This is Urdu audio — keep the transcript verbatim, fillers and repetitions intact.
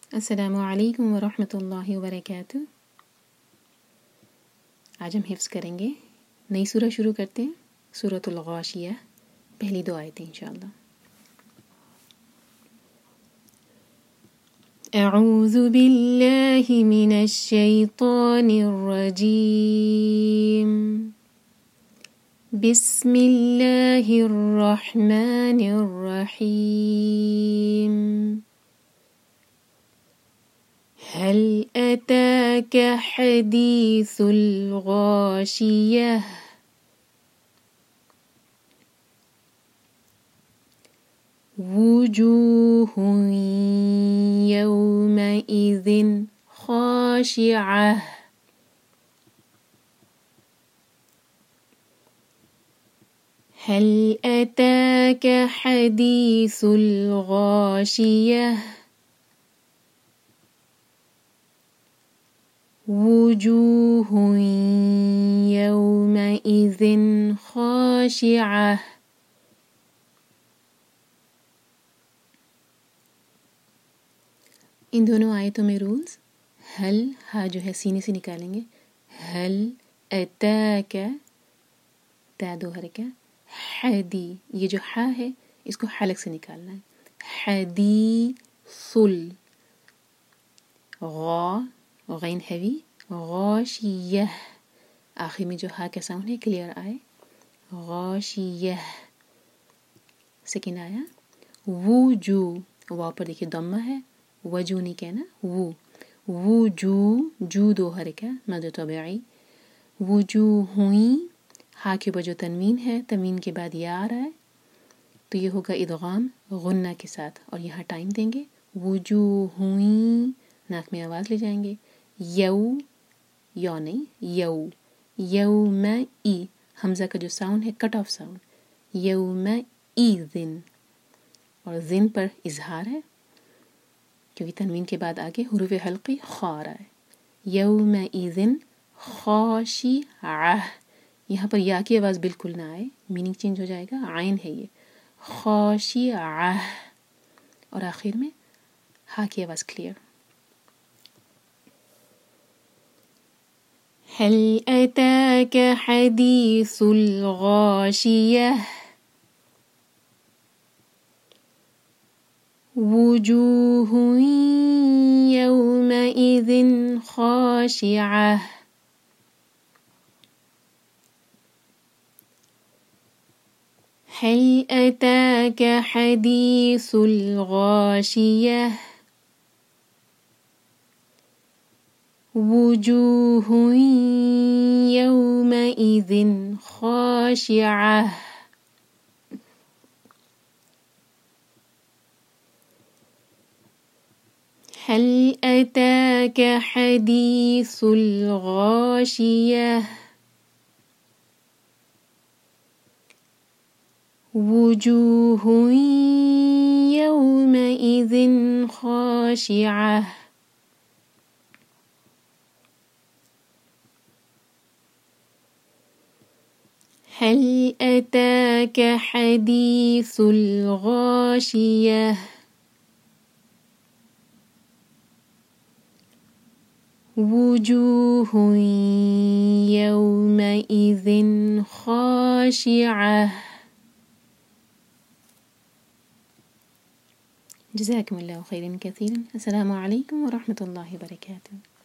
السلام علیکم ورحمۃ اللہ وبرکاتہ۔ آج ہم حفظ کریں گے، نئی سورہ شروع کرتے ہیں، سورۃ الغاشیہ، پہلی دو آیتیں انشاءاللہ۔ اعوذ باللہ من الشیطان الرجیم، بسم اللہ الرحمن الرحیم۔ هل أتاك حديث الغاشية وجوه يومئذ خاشعة هل أتاك حديث الغاشية وجوه يومئذ خاشعة۔ ان دونوں آیتوں میں رولز، ہل ہا جو ہے سینے سے نکالیں گے، ہل اتاک تا دو حرکہ، حدی یہ جو ہا ہے اس کو حلق سے نکالنا ہے، حدیثل غا غین ہیوی، غاشیہ آخر میں جو ہا کا ساؤنڈ ہے کلیئر آئے، غاشیہ۔ سیکنڈ آیا وجو، واو پر دیکھیے ضمہ ہے، وجو نہیں کہنا، وو وجو جو دو حرکہ مد طبیعی، وجوہویں ہا کے اوپر جو تنوین ہے، تنوین کے بعد یا آ رہا ہے تو یہ ہوگا ادغام غنہ کے ساتھ، اور یہاں ٹائم دیں گے، وجوہویں ناک میں آواز لے جائیں گے، یو یو نہیں یو، یوم ای حمزہ کا جو ساؤنڈ ہے کٹ آف ساؤنڈ، یوم ای ذن، اور ذن پر اظہار ہے کیونکہ تنوین کے بعد آگے حروف حلقی خا آ رہا ہے، یوم ای ذن خاشعہ، یہاں پر یا کی آواز بالکل نہ آئے، میننگ چینج ہو جائے گا، عین ہے یہ، خاشعہ، اور آخر میں ہا کی آواز کلیئر۔ هل أتاك حديث الغاشية وجوه يومئذ خاشعة هل أتاك حديث الغاشية وجوه يومئذ خاشعة هل أتاك حديث الغاشية وجوه يومئذ خاشعة هل أتاك حديث الغاشية وجوه يومئذ خاشعة۔ جزاكم الله خيرا كثيرا، السلام عليكم ورحمة الله وبركاته۔